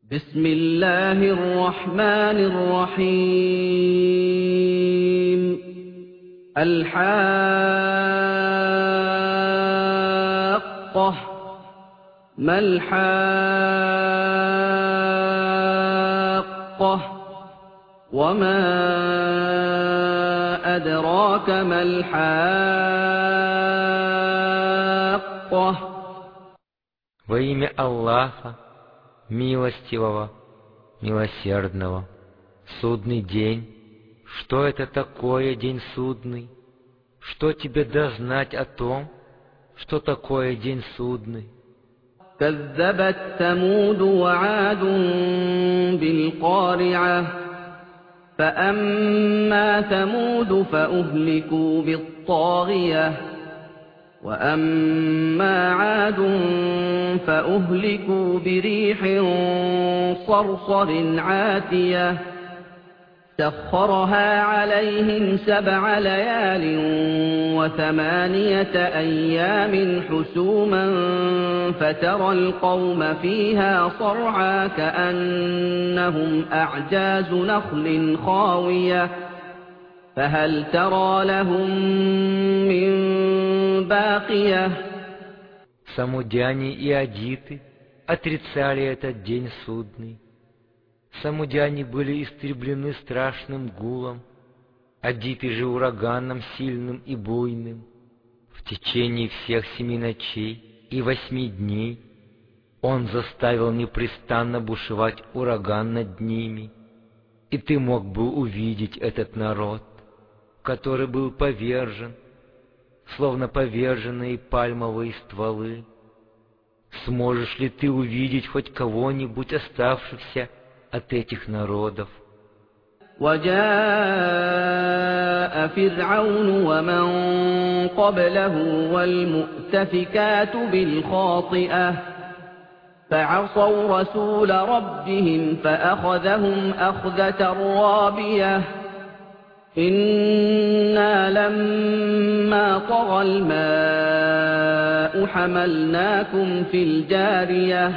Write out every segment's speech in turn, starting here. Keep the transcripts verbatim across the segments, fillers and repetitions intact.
بسم الله الرحمن الرحيم الحاقة ما الحاقة وما أدراك ما الحاقة. Во имя Аллаха, милостивого, милосердного. Судный день. Что это такое день судный? Что тебе дознать о том, что такое день судный? كذبت ثمود وعاد بالقارعة فأما ثمود فأهلكوا بالطاغية وأما عاد فأهلكوا بريح صرصر عاتية سخرها عليهم سبع ليال وثمانية أيام حسوما فترى القوم فيها صرعى كأنهم أعجاز نخل خاوية فهل ترى لهم من باقية. Самудяне и адиты отрицали этот день судный. Самудяне были истреблены страшным гулом, адиты же ураганом сильным и буйным. В течение всех семи ночей и восьми дней он заставил непрестанно бушевать ураган над ними, и ты мог бы увидеть этот народ, который был повержен, словно поверженные пальмовые стволы. Сможешь ли ты увидеть хоть кого-нибудь оставшихся от этих народов? وجاء فرعون ومن قبله والمؤتفكات بالخاطئة فعصوا رسول ربهم فأخذهم أخذة رابية إنا لما طغى الماء حملناكم في الجارية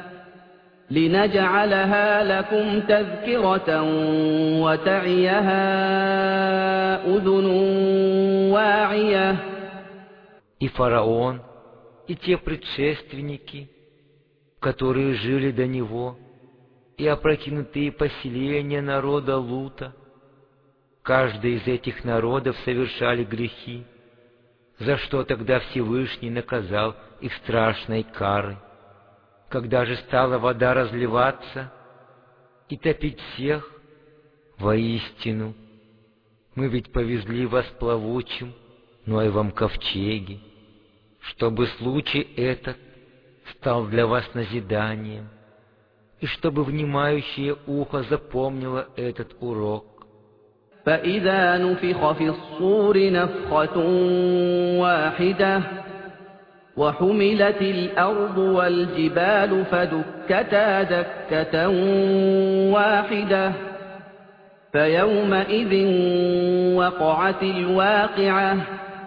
لنجعلها لكم تذكرة وتعيها أذن واعية. И фараон, и те предшественники, которые жили до него, и опрокинутые поселения народа Лута, каждый из этих народов совершали грехи, за что тогда Всевышний наказал их страшной карой. Когда же стала вода разливаться и топить всех, воистину, мы ведь повезли вас плавучим Ноевом ковчеге, чтобы случай этот стал для вас назиданием, и чтобы внимающее ухо запомнило этот урок. فإذا نفخ في الصور نفخة واحدة وحملت الأرض والجبال فدكتا دكة واحدة فيومئذ وقعت الواقعة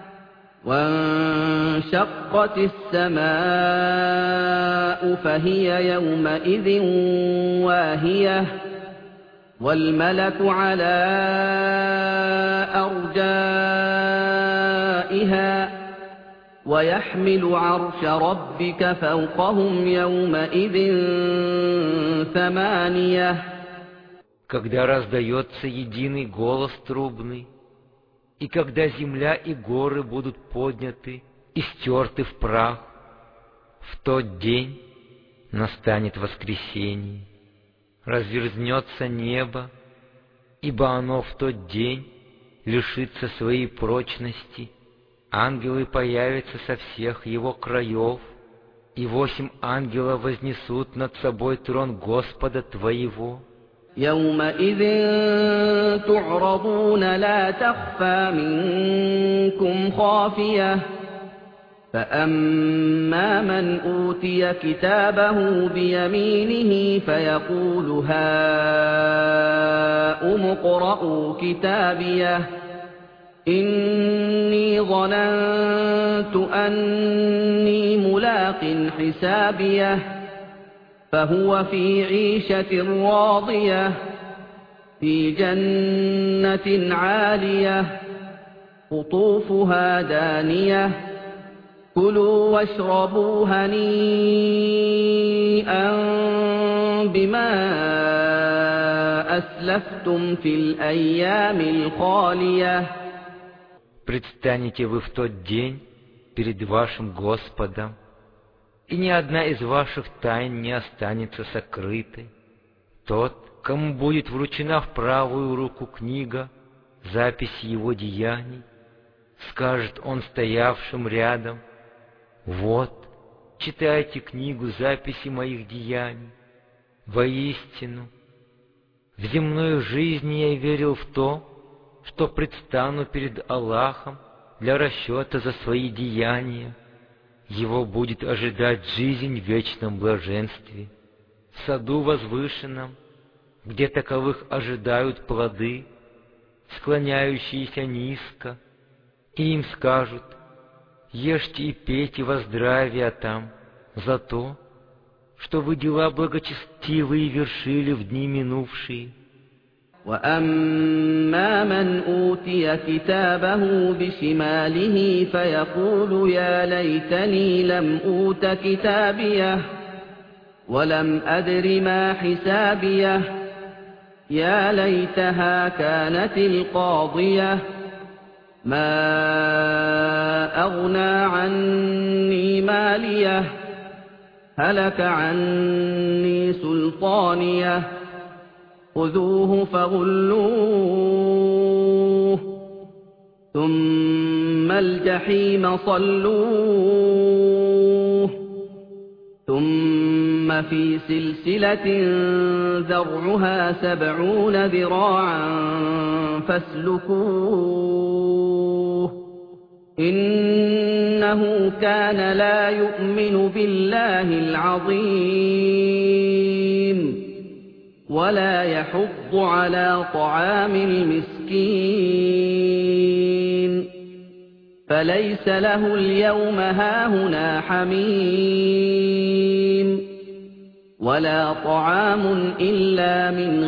وانشقت السماء فهي يومئذ واهية والملك على أرجائها ويحمل عرش ربك فوقهم يومئذ ثمانية. Когда раздается единый голос трубный, и когда земля и горы будут подняты и стерты в прах, в тот день настанет воскресенье. Разверзнется небо, ибо оно в тот день лишится своей прочности. Ангелы появятся со всех его краев, и восемь ангелов вознесут над собой трон Господа твоего. يومئذ تعرضون لا تخفى منكم خافية فأما من أوتي كتابه بيمينه فيقول هاؤم اقرءوا كتابيه إني ظننت أني ملاق حسابيه فهو في عيشة راضية في جنة عالية قطوفها دانية كلوا واشربوا هنيئا بما أسلفتم في الأيام الخالية. Предстанете вы в тот день перед вашим Господом, и ни одна из ваших тайн не останется сокрытой. Тот, кому будет вручена в правую руку книга, запись его деяний, скажет он стоявшим рядом: «Вот, читайте книгу записи моих деяний. Воистину, в земной жизни я верил в то, что предстану перед Аллахом для расчета за свои деяния. Его будет ожидать жизнь в вечном блаженстве, в саду возвышенном, где таковых ожидают плоды, склоняющиеся низко, и им скажут: ешьте и пейте во здравие там за то, что вы дела благочестивые вершили в дни минувшие». وَأَمَّا مَنْ أُوتِيَ كِتَابَهُ بِشِمَالِهِ فَيَقُولُ يَا لَيْتَنِي لَمْ أُوتَ كِتَابِيَهْ وَلَمْ أَدْرِ مَا حِسَابِيَهْ يَا لَيْتَهَا كَانَتِ الْقَاضِيَةَ مَا أَغْنَى عَنِّي مَالِيَهْ هَلَكَ عَنِّي سُلْطَانِيَهْ خُذُوهُ فَغُلُّوهُ ثُمَّ الْجَحِيمَ صَلُّوهُ ثُمَّ فِي سِلْسِلَةٍ ذَرْعُهَا سَبْعُونَ ذِرَاعًا فَاسْلُكُوهُ إِنَّهُ كَانَ لَا يُؤْمِنُ بِاللَّهِ الْعَظِيمِ وَلَا يَحُضُّ عَلَى طَعَامِ الْمِسْكِينِ فَلَيْسَ لَهُ الْيَوْمَ هَاهُنَا حَمِيمٌ وَلَا طَعَامٌ إِلَّا مِنْ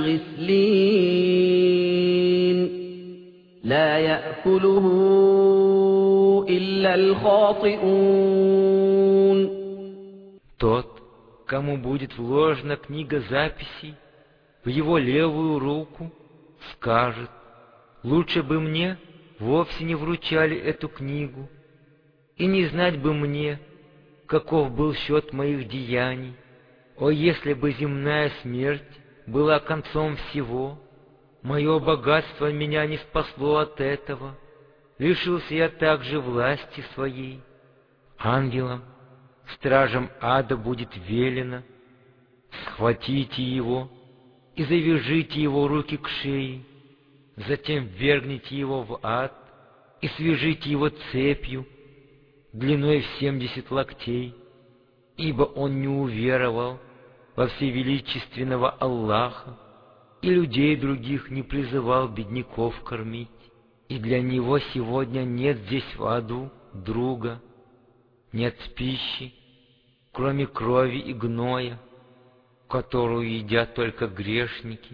غِسْلِينٍ لَا يَأْكُلُهُ إِلَّا الْخَاطِئُونَ. Тот, кому будет вложена книга записей в его левую руку, скажет: лучше бы мне вовсе не вручали эту книгу, и не знать бы мне, каков был счет моих деяний. О, если бы земная смерть была концом всего, мое богатство меня не спасло от этого, лишился я также власти своей. Ангелам, стражам ада будет велено: схватите его и завяжите его руки к шее, затем ввергните его в ад и свяжите его цепью длиной в семьдесят локтей, ибо он не уверовал во всевеличественного Аллаха и людей других не призывал бедняков кормить, и для него сегодня нет здесь в аду друга, нет пищи, кроме крови и гноя, которую едят только грешники.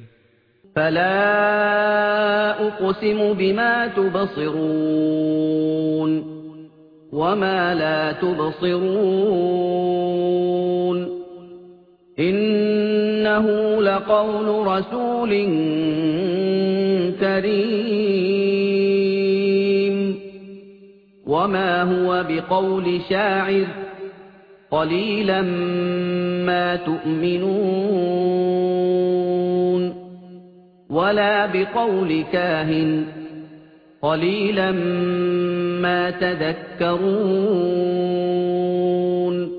فَلَا أُقْسِمُ بِمَا تُبْصِرُونَ وَمَا لَا تُبْصِرُونَ إِنَّهُ لَقَوْلُ رَسُولٍ كَرِيمٍ وَمَا هُوَ بِقَوْلِ شَاعِرٍ قَلِيلًا مَا تُؤْمِنُونَ وَلَا بِقَوْلِ كَاهِنٍ قَلِيلًا مَا تَذَكَّرُونَ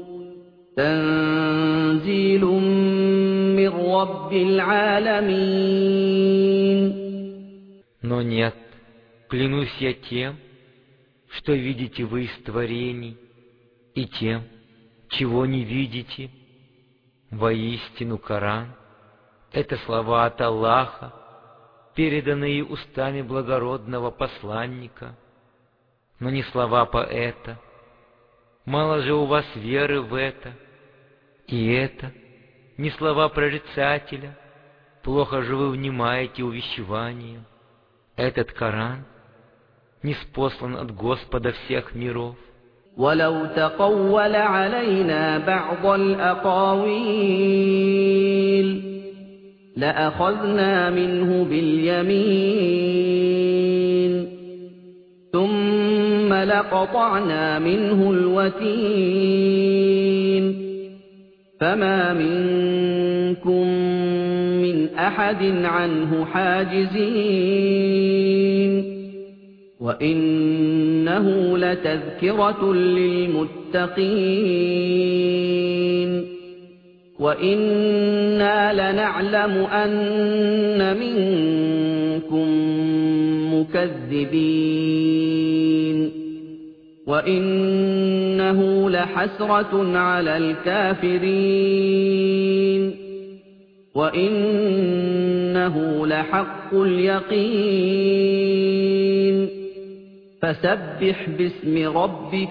تَنزِيلٌ مِّن رَّبِّ الْعَالَمِينَ. Но нет, клянусь я тем, что видите вы из творений, и тем, чего не видите. Воистину Коран — это слова от Аллаха, переданные устами благородного посланника, но не слова поэта. Мало же у вас веры в это, и это ни слова прорицателя, плохо же вы внимаете увещеваниям. Этот Коран ниспослан от Господа всех миров. وَلَوْ تَقَوَّلَ عَلَيْنَا بَعْضَ الْأَقَاوِيلِ لَأَخَذْنَا مِنْهُ بِالْيَمِينِ ثُمَّ لَقَطَعْنَا مِنْهُ الْوَتِينَ فَمَا مِنكُم مِّنْ أَحَدٍ عَنْهُ حَاجِزِينَ وَإِنَّهُ لَتَذْكِرَةٌ لِّلْمُتَّقِينَ وَإِنَّا لَنَعْلَمُ أَنَّ مِنكُم مُّكَذِّبِينَ وَإِنَّهُ لَحَسْرَةٌ عَلَى الْكَافِرِينَ وَإِنَّهُ لَحَقُّ الْيَقِينِ فَسَبِّحْ بِاسْمِ رَبِّكَ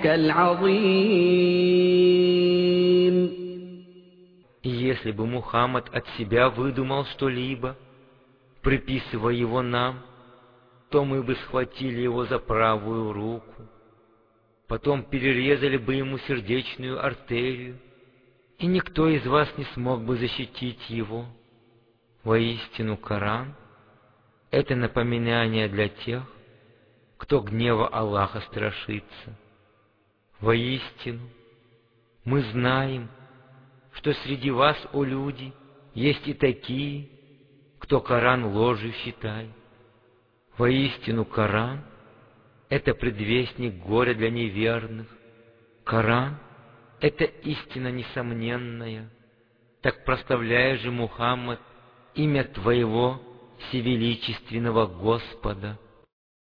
الْعَظِيمِ. И если бы Мухаммад от себя выдумал что-либо, приписывая его нам, то мы бы схватили его за правую руку, потом перерезали бы ему сердечную артерию, и никто из вас не смог бы защитить его. Воистину, Коран — это напоминание для тех, кто гнева Аллаха страшится. Воистину, мы знаем, что среди вас, о люди, есть и такие, кто Коран ложью считает. Воистину, Коран — это предвестник горя для неверных. Коран — это истина несомненная. Так прославляй же, Мухаммад, имя Твоего всевеличественного Господа.